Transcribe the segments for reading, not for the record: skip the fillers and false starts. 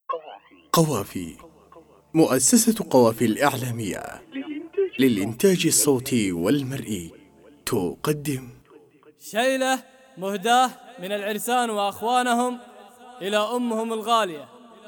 قوافي. مؤسسة قوافي الإعلامية للإنتاج الصوتي والمرئي تقدم شيلة مهداة من العرسان وأخوانهم إلى أمهم الغالية.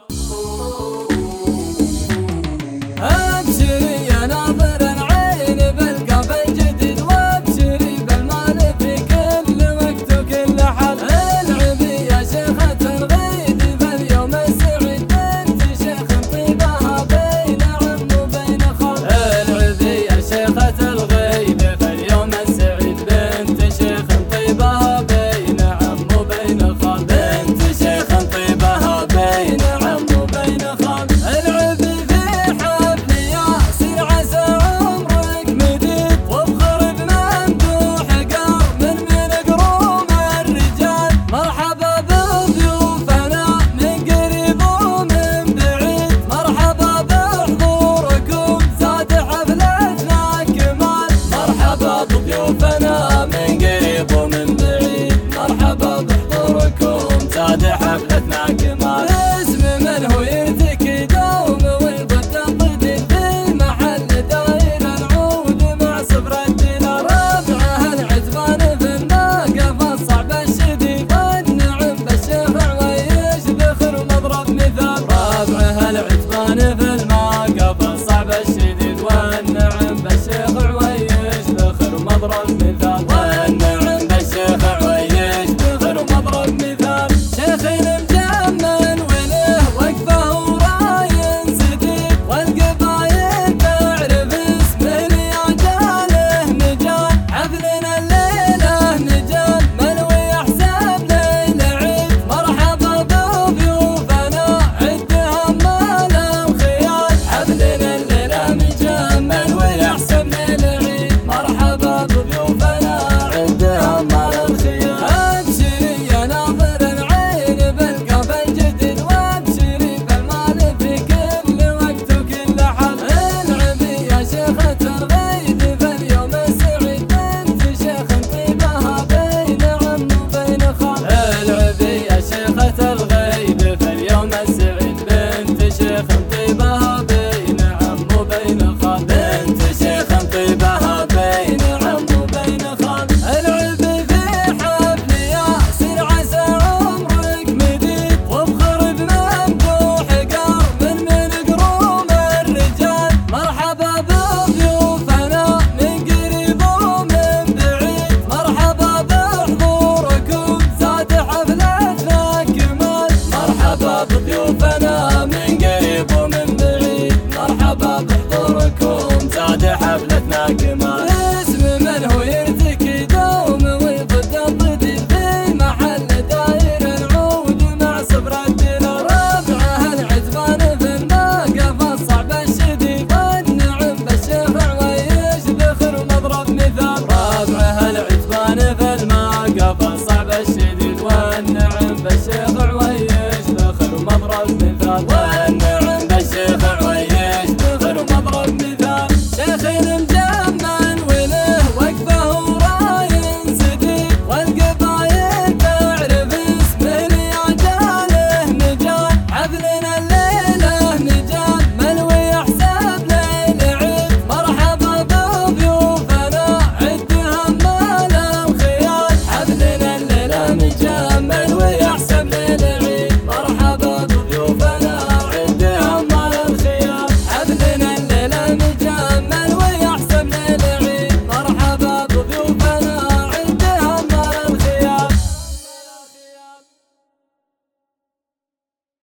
أبشري يا ناظر العين بالقلب الجديد، وابشري بالمال في كل وقت وكل حال. العبي يا شيخة الغيد في اليوم السعيد، بنت شيخ طيبها بين عم وبين خال. العبي يا شيخة الغيد في اليوم السعيد، بنت شيخ طيبها بين عم وبين خال. بنت شيخ طيبها بين عم وبين خال. العبي حفلتنا كمال. اسم من هو يرتكي دوم ويضد الضديد، في محل داير العود مع صبر الدينار. ربعه العتبان في الناقة الصعب الشديد، والنعم بالشيخ عويش ذخر ومضرب مثال. ربعه العتبان في الناقة الصعب الشديد، والنعم بالشيخ عويش ذخر ومضرب مثال. والنعم بالشيخ عويش ذخر ومضرب مثال. شيخنا مجمل وله وقفه وراين سديد، والقبايل تعرف اسمه ليجاله مجال. حفلنا الليله نجال ملوي احساب ليله عيد، مرحبا بضيوفنا عدهم مال الخيال. حفلنا الليله مجمل ويحسب ليله عيد، مرحبا بضيوفنا عدهم مال الخيال. ابشري يا ناظر ضيوفنا من قريب ومن بعيد، مرحبا بحضوركم زاد حفلتنا كمال. اسم من هو يرتكي دوم ويضد الضديد، في محل داير العود مع صبر الدينار. ربعه العتبان في الناقة الصعب الشديد، والنعم بالشيخ عويش ذخر ومضرب مثال. ربعه العتبان في الناقة الصعب الشديد، والنعم بالشيخ عويش ذخر ومضرب مثال.